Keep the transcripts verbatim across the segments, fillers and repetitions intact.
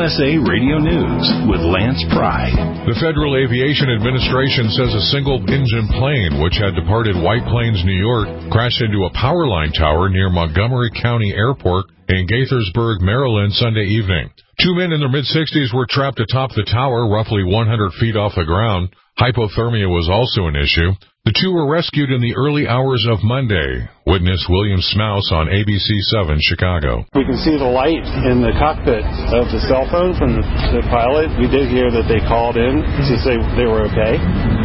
S A Radio News with Lance Pry. The Federal Aviation Administration says a single-engine plane, which had departed White Plains, New York, crashed into a power line tower near Montgomery County Airport in Gaithersburg, Maryland, Sunday evening. Two men in their mid-sixties were trapped atop the tower, roughly one hundred feet off the ground. Hypothermia was also an issue. The two were rescued in the early hours of Monday. Witness William Smouse on A B C seven Chicago. We can see the light in the cockpit of the cell phone from the, the pilot. We did hear that they called in to say they were okay.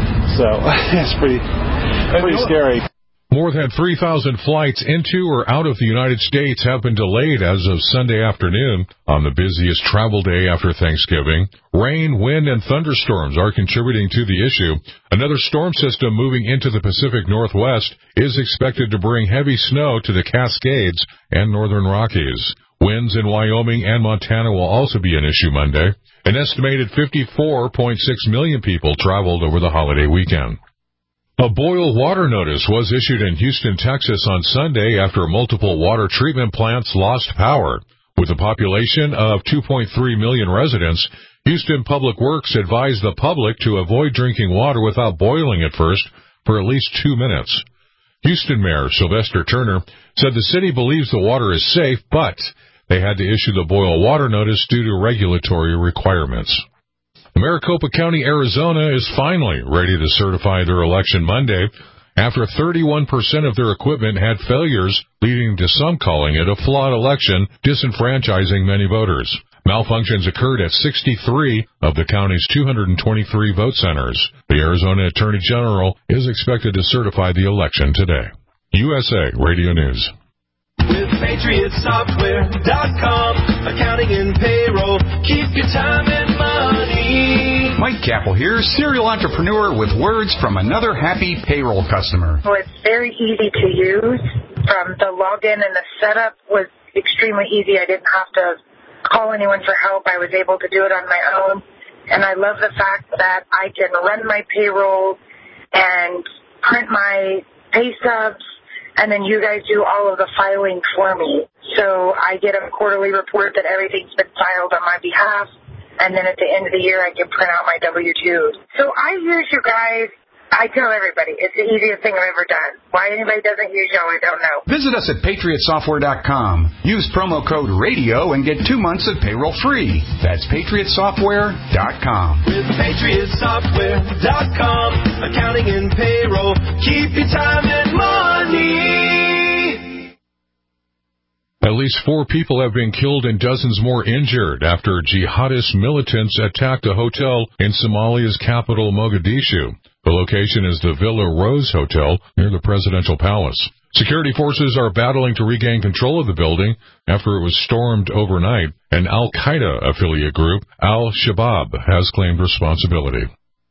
So it's pretty, pretty scary. More than three thousand flights into or out of the United States have been delayed as of Sunday afternoon on the busiest travel day after Thanksgiving. Rain, wind, and thunderstorms are contributing to the issue. Another storm system moving into the Pacific Northwest is expected to bring heavy snow to the Cascades and Northern Rockies. Winds in Wyoming and Montana will also be an issue Monday. An estimated fifty-four point six million people traveled over the holiday weekend. A boil water notice was issued in Houston, Texas on Sunday after multiple water treatment plants lost power. With a population of two point three million residents, Houston Public Works advised the public to avoid drinking water without boiling it first for at least two minutes. Houston Mayor Sylvester Turner said the city believes the water is safe, but they had to issue the boil water notice due to regulatory requirements. Maricopa County, Arizona is finally ready to certify their election Monday after thirty-one percent of their equipment had failures, leading to some calling it a flawed election, disenfranchising many voters. Malfunctions occurred at sixty-three of the county's two hundred twenty-three vote centers. The Arizona Attorney General is expected to certify the election today. U S A Radio News. With Patriot Software dot com, accounting and payroll, keep your time and money. Mike Capel here, serial entrepreneur with words from another happy payroll customer. Well, it's very easy to use. From the login and the setup was extremely easy. I didn't have to call anyone for help. I was able to do it on my own. And I love the fact that I can run my payroll and print my pay stubs, and then you guys do all of the filing for me. So I get a quarterly report that everything's been filed on my behalf, and then at the end of the year I can print out my W two. So I use you guys. I tell everybody, it's the easiest thing I've ever done. Why anybody doesn't use you, I don't know. Visit us at Patriot Software dot com. Use promo code RADIO and get two months of payroll free. That's Patriot Software dot com. With Patriot Software dot com, accounting and payroll, keep your time and money. At least four people have been killed and dozens more injured after jihadist militants attacked a hotel in Somalia's capital, Mogadishu. The location is the Villa Rose Hotel near the presidential palace. Security forces are battling to regain control of the building after it was stormed overnight. An Al-Qaeda affiliate group, Al-Shabaab, has claimed responsibility.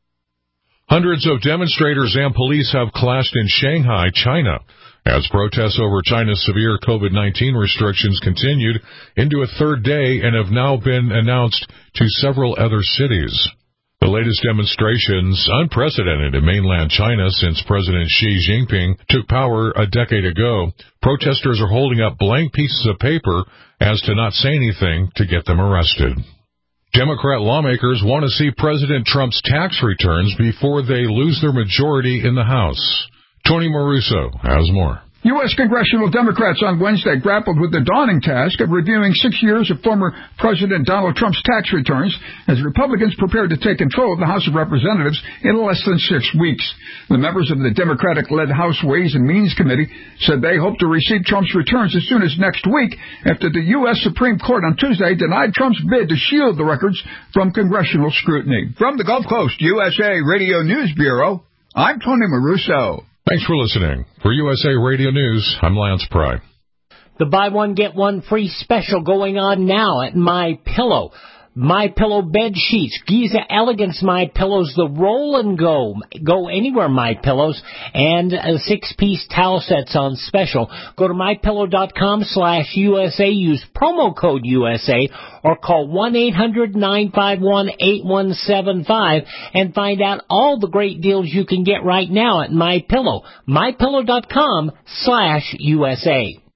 Hundreds of demonstrators and police have clashed in Shanghai, China, as protests over China's severe COVID nineteen restrictions continued into a third day and have now been announced to several other cities. The latest demonstrations, unprecedented in mainland China since President Xi Jinping took power a decade ago. Protesters are holding up blank pieces of paper as to not say anything to get them arrested. Democrat lawmakers want to see President Trump's tax returns before they lose their majority in the House. Tony Maruso has more. U S congressional Democrats on Wednesday grappled with the daunting task of reviewing six years of former President Donald Trump's tax returns as Republicans prepared to take control of the House of Representatives in less than six weeks. The members of the Democratic-led House Ways and Means Committee said they hope to receive Trump's returns as soon as next week after the U S Supreme Court on Tuesday denied Trump's bid to shield the records from congressional scrutiny. From the Gulf Coast U S A Radio News Bureau, I'm Tony Maruso. Thanks for listening. For U S A Radio News, I'm Lance Pry. The buy one, get one free special going on now at MyPillow. MyPillow bed sheets, Giza Elegance MyPillows, the roll and go, go anywhere MyPillows, and uh, six-piece towel sets on special. Go to MyPillow.com slash USA, use promo code U S A, or call one eight hundred nine five one eight one seven five and find out all the great deals you can get right now at MyPillow. MyPillow.com slash USA.